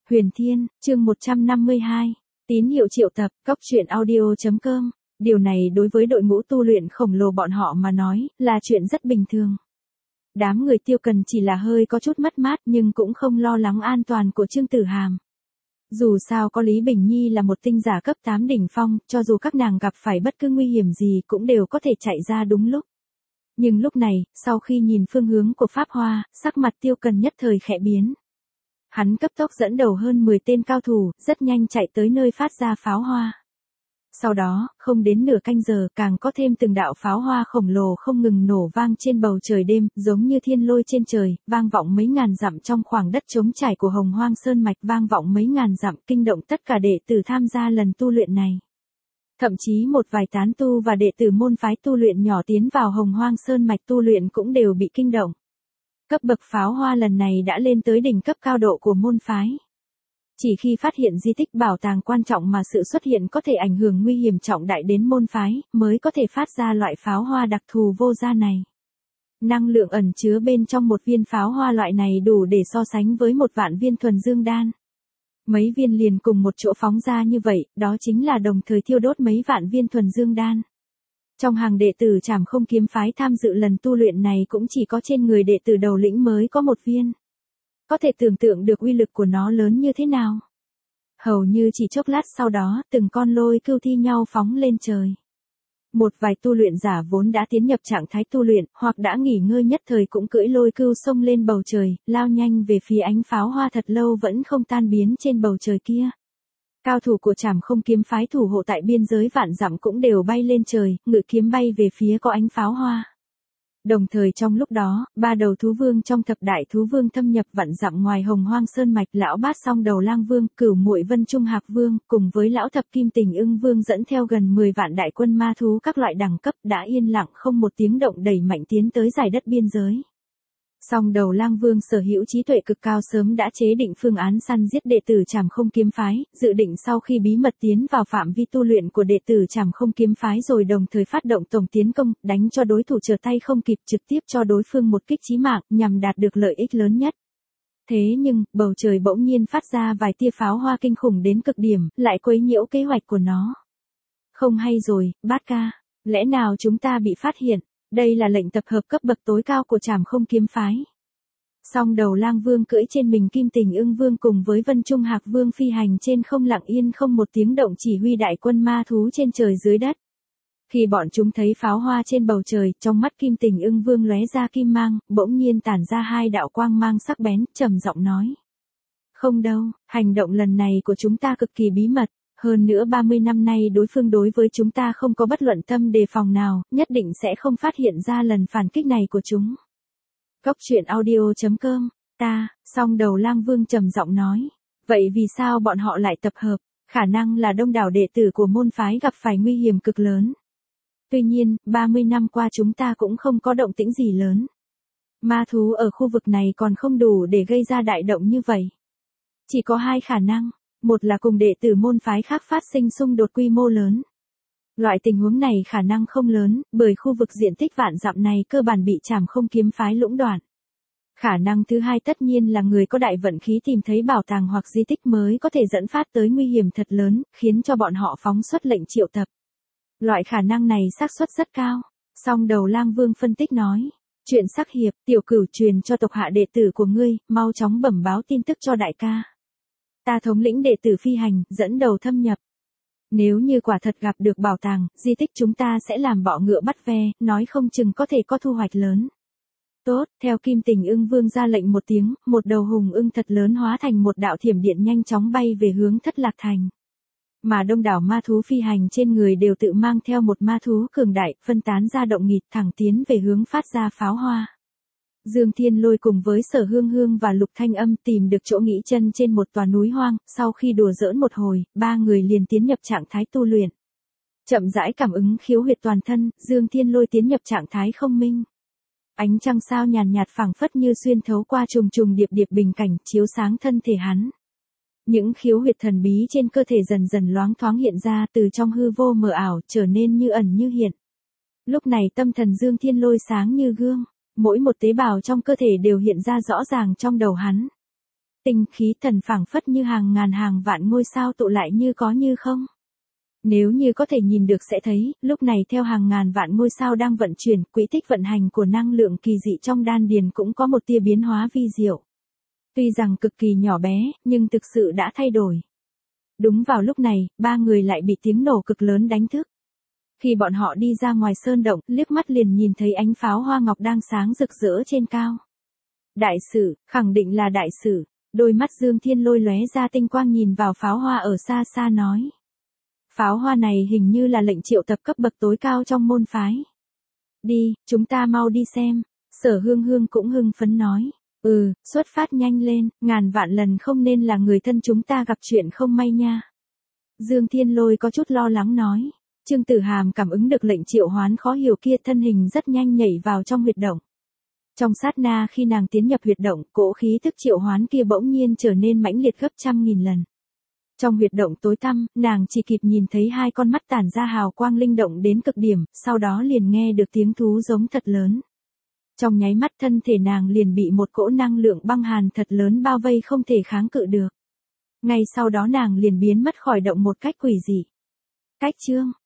Huyền Thiên, chương 152. Tín hiệu triệu tập, Cóc truyện audio.com. Điều này đối với đội ngũ tu luyện khổng lồ bọn họ mà nói, là chuyện rất bình thường. Đám người Tiêu Cần chỉ là hơi có chút mất mát nhưng cũng không lo lắng an toàn của Trương Tử Hàm. Dù sao có Lý Bình Nhi là một tinh giả cấp 8 đỉnh phong, cho dù các nàng gặp phải bất cứ nguy hiểm gì cũng đều có thể chạy ra đúng lúc. Nhưng lúc này, sau khi nhìn phương hướng của Pháp Hoa, sắc mặt Tiêu Cần nhất thời khẽ biến. Hắn cấp tốc dẫn đầu hơn 10 tên cao thủ, rất nhanh chạy tới nơi phát ra pháo hoa. Sau đó, không đến nửa canh giờ càng có thêm từng đạo pháo hoa khổng lồ không ngừng nổ vang trên bầu trời đêm, giống như thiên lôi trên trời, vang vọng mấy ngàn dặm trong khoảng đất trống trải của Hồng Hoang Sơn Mạch, vang vọng mấy ngàn dặm, kinh động tất cả đệ tử tham gia lần tu luyện này. Thậm chí một vài tán tu và đệ tử môn phái tu luyện nhỏ tiến vào Hồng Hoang Sơn Mạch tu luyện cũng đều bị kinh động. Cấp bậc pháo hoa lần này đã lên tới đỉnh cấp cao độ của môn phái. Chỉ khi phát hiện di tích bảo tàng quan trọng mà sự xuất hiện có thể ảnh hưởng nguy hiểm trọng đại đến môn phái, mới có thể phát ra loại pháo hoa đặc thù vô gia này. Năng lượng ẩn chứa bên trong một viên pháo hoa loại này đủ để so sánh với 1.000.000 viên thuần dương đan. Mấy viên liền cùng một chỗ phóng ra như vậy, đó chính là đồng thời thiêu đốt mấy vạn viên thuần dương đan. Trong hàng đệ tử Trảm Không kiếm phái tham dự lần tu luyện này cũng chỉ có trên người đệ tử đầu lĩnh mới có một viên. Có thể tưởng tượng được uy lực của nó lớn như thế nào. Hầu như chỉ chốc lát sau đó, từng con lôi cưu thi nhau phóng lên trời. Một vài tu luyện giả vốn đã tiến nhập trạng thái tu luyện, hoặc đã nghỉ ngơi nhất thời cũng cưỡi lôi cưu xông lên bầu trời, lao nhanh về phía ánh pháo hoa thật lâu vẫn không tan biến trên bầu trời kia. Cao thủ của Trảm Không kiếm phái thủ hộ tại biên giới vạn dặm cũng đều bay lên trời, ngự kiếm bay về phía có ánh pháo hoa. Đồng thời trong lúc đó, 3 đầu thú vương trong thập đại thú vương thâm nhập vạn dặm ngoài Hồng Hoang Sơn Mạch, lão bát song đầu lang vương, cửu muội Vân Trung Hạc vương, cùng với lão thập kim tình ưng vương dẫn theo gần 10 vạn đại quân ma thú các loại đẳng cấp đã yên lặng không một tiếng động đẩy mạnh tiến tới giải đất biên giới. Song đầu lang vương sở hữu trí tuệ cực cao sớm đã chế định phương án săn giết đệ tử Trảm Không kiếm phái, dự định sau khi bí mật tiến vào phạm vi tu luyện của đệ tử Trảm Không kiếm phái rồi đồng thời phát động tổng tiến công, đánh cho đối thủ trở tay không kịp, trực tiếp cho đối phương một kích chí mạng, nhằm đạt được lợi ích lớn nhất. Thế nhưng, bầu trời bỗng nhiên phát ra vài tia pháo hoa kinh khủng đến cực điểm, lại quấy nhiễu kế hoạch của nó. Không hay rồi, Bát ca, lẽ nào chúng ta bị phát hiện? Đây là lệnh tập hợp cấp bậc tối cao của Trảm Không kiếm phái. Song đầu lang vương cưỡi trên mình kim tình ưng vương cùng với Vân Trung Hạc vương phi hành trên không lặng yên không một tiếng động chỉ huy đại quân ma thú trên trời dưới đất. Khi bọn chúng thấy pháo hoa trên bầu trời, trong mắt kim tình ưng vương lóe ra kim mang, bỗng nhiên tản ra 2 đạo quang mang sắc bén, trầm giọng nói. Không đâu, hành động lần này của chúng ta cực kỳ bí mật. Hơn nữa 30 năm nay đối phương đối với chúng ta không có bất luận tâm đề phòng nào, nhất định sẽ không phát hiện ra lần phản kích này của chúng. Cóc truyện audio.com, song đầu lang vương trầm giọng nói. Vậy vì sao bọn họ lại tập hợp? Khả năng là đông đảo đệ tử của môn phái gặp phải nguy hiểm cực lớn. Tuy nhiên, 30 năm qua chúng ta cũng không có động tĩnh gì lớn. Ma thú ở khu vực này còn không đủ để gây ra đại động như vậy. Chỉ có 2 khả năng. Một là cùng đệ tử môn phái khác phát sinh xung đột quy mô lớn. Loại tình huống này khả năng không lớn, bởi khu vực diện tích vạn dặm này cơ bản bị Trảm Không kiếm phái lũng đoạn. Khả năng thứ hai tất nhiên là người có đại vận khí tìm thấy bảo tàng hoặc di tích mới có thể dẫn phát tới nguy hiểm thật lớn, khiến cho bọn họ phóng xuất lệnh triệu tập. Loại khả năng này xác suất rất cao. Song đầu lang vương phân tích nói. Chuyện sắc hiệp, tiểu cửu truyền cho tộc hạ đệ tử của ngươi, mau chóng bẩm báo tin tức cho đại ca. Ta thống lĩnh đệ tử phi hành, dẫn đầu thâm nhập. Nếu như quả thật gặp được bảo tàng, di tích chúng ta sẽ làm bọ ngựa bắt ve, nói không chừng có thể có thu hoạch lớn. Tốt, theo kim tình ưng vương ra lệnh một tiếng, một đầu hùng ưng thật lớn hóa thành một đạo thiểm điện nhanh chóng bay về hướng Thất Lạc Thành. Mà đông đảo ma thú phi hành trên người đều tự mang theo một ma thú cường đại, phân tán ra động nghịt thẳng tiến về hướng phát ra pháo hoa. Dương Thiên Lôi cùng với Sở Hương Hương và Lục Thanh Âm tìm được chỗ nghỉ chân trên một tòa núi hoang, sau khi đùa giỡn một hồi, 3 người liền tiến nhập trạng thái tu luyện. Chậm rãi cảm ứng khiếu huyệt toàn thân, Dương Thiên Lôi tiến nhập trạng thái không minh. Ánh trăng sao nhàn nhạt phảng phất như xuyên thấu qua trùng trùng điệp điệp bình cảnh, chiếu sáng thân thể hắn. Những khiếu huyệt thần bí trên cơ thể dần dần loáng thoáng hiện ra, từ trong hư vô mờ ảo trở nên như ẩn như hiện. Lúc này tâm thần Dương Thiên Lôi sáng như gương. Mỗi một tế bào trong cơ thể đều hiện ra rõ ràng trong đầu hắn. tinh khí thần phảng phất như hàng ngàn hàng vạn ngôi sao tụ lại như có như không. Nếu như có thể nhìn được sẽ thấy, lúc này theo hàng ngàn vạn ngôi sao đang vận chuyển, quỹ tích vận hành của năng lượng kỳ dị trong đan điền cũng có một tia biến hóa vi diệu. Tuy rằng cực kỳ nhỏ bé, nhưng thực sự đã thay đổi. Đúng vào lúc này, ba người lại bị tiếng nổ cực lớn đánh thức. Khi bọn họ đi ra ngoài sơn động, liếc mắt liền nhìn thấy ánh pháo hoa ngọc đang sáng rực rỡ trên cao. Đại sử, khẳng định là đại sử. Đôi mắt Dương Thiên Lôi lóe ra tinh quang nhìn vào pháo hoa ở xa xa nói. Pháo hoa này hình như là lệnh triệu tập cấp bậc tối cao trong môn phái. Đi, chúng ta mau đi xem. Sở Hương Hương cũng hưng phấn nói. Xuất phát nhanh lên, ngàn vạn lần không nên là người thân chúng ta gặp chuyện không may nha. Dương Thiên Lôi có chút lo lắng nói. Trương Tử Hàm cảm ứng được lệnh triệu hoán khó hiểu kia, thân hình rất nhanh nhảy vào trong huyệt động. Trong sát na khi nàng tiến nhập huyệt động, cỗ khí thức triệu hoán kia bỗng nhiên trở nên mãnh liệt gấp 100.000 lần. Trong huyệt động tối tăm, nàng chỉ kịp nhìn thấy hai con mắt tản ra hào quang linh động đến cực điểm, sau đó liền nghe được tiếng thú giống thật lớn. Trong nháy mắt thân thể nàng liền bị một cỗ năng lượng băng hàn thật lớn bao vây không thể kháng cự được. Ngay sau đó nàng liền biến mất khỏi động một cách quỷ dị. Cách chương